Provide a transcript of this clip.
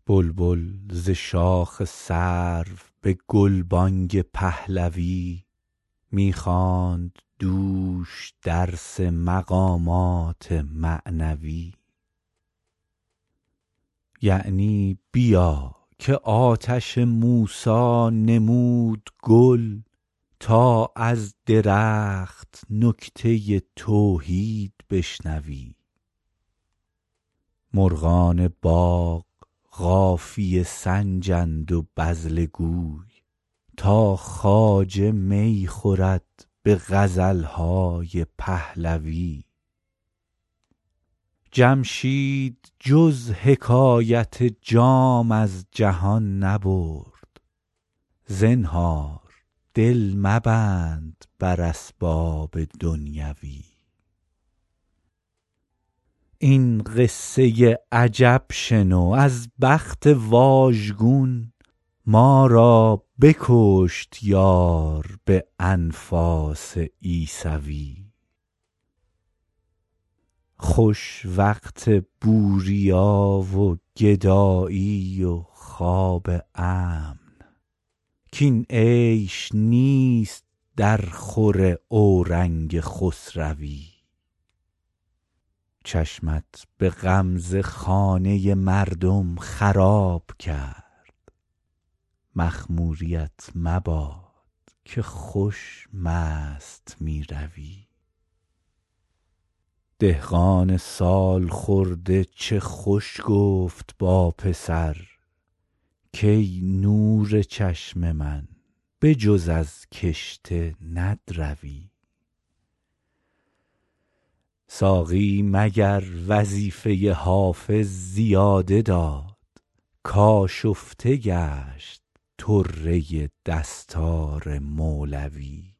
بلبل ز شاخ سرو به گلبانگ پهلوی می خواند دوش درس مقامات معنوی. یعنی بیا که آتش موسی نمود گل تا از درخت نکته توحید بشنوی. مرغان باغ قافیه سنجند و بذله گوی تا خواجه می خورد به غزل های پهلوی. جمشید جز حکایت جام از جهان نبرد، زنهار دل مبند بر اسباب دنیوی. این قصه عجب شنو از بخت واژگون، ما را بکشت یار به انفاس عیسوی. خوش وقت بوریا و گدایی و خواب امن، کاین عیش نیست در خور اورنگ خسروی. چشمت به غمزه خانه مردم خراب کرد، مخموریت مباد که خوش مست می روی. دهقان سال خورده چه خوش گفت با پسر، کای نور چشم من به جز از کشته ندروی. ساقی مگر وظیفه حافظ زیاده داد، کآشفته گشت طره دستار مولوی.